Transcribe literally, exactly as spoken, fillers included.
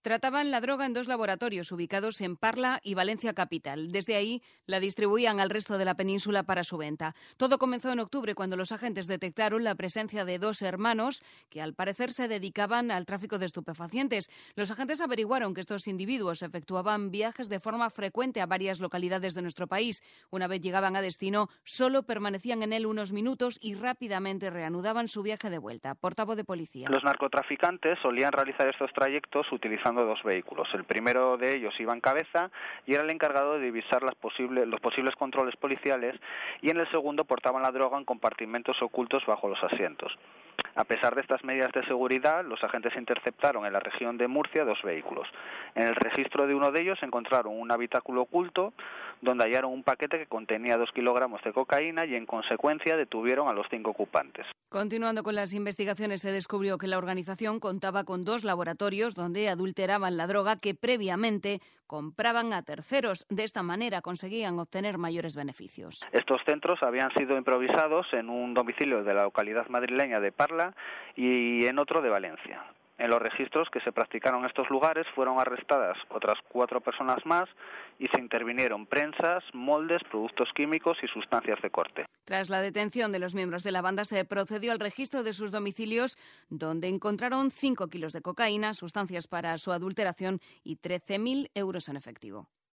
Trataban la droga en dos laboratorios ubicados en Parla y Valencia capital. Desde ahí la distribuían al resto de la península para su venta. Todo comenzó en octubre cuando los agentes detectaron la presencia de dos hermanos que al parecer se dedicaban al tráfico de estupefacientes. Los agentes averiguaron que estos individuos efectuaban viajes de forma frecuente a varias localidades de nuestro país. Una vez llegaban a destino, solo permanecían en él unos minutos y rápidamente reanudaban su viaje de vuelta. Portavoz de policía. Los narcotraficantes solían realizar estos trayectos utilizando dos vehículos. El primero de ellos iba en cabeza y era el encargado de divisar las posibles, los posibles controles policiales, y en el segundo portaban la droga en compartimentos ocultos bajo los asientos. A pesar de estas medidas de seguridad, los agentes interceptaron en la región de Murcia dos vehículos. En el registro de uno de ellos encontraron un habitáculo oculto donde hallaron un paquete que contenía dos kilogramos de cocaína y en consecuencia detuvieron a los cinco ocupantes. Continuando con las investigaciones, se descubrió que la organización contaba con dos laboratorios donde adulteraban la droga que previamente compraban a terceros. De esta manera conseguían obtener mayores beneficios. Estos centros habían sido improvisados en un domicilio de la localidad madrileña de Parla y en otro de Valencia. En los registros que se practicaron en estos lugares fueron arrestadas otras cuatro personas más y se intervinieron prensas, moldes, productos químicos y sustancias de corte. Tras la detención de los miembros de la banda, se procedió al registro de sus domicilios, donde encontraron cinco kilos de cocaína, sustancias para su adulteración y trece mil euros en efectivo.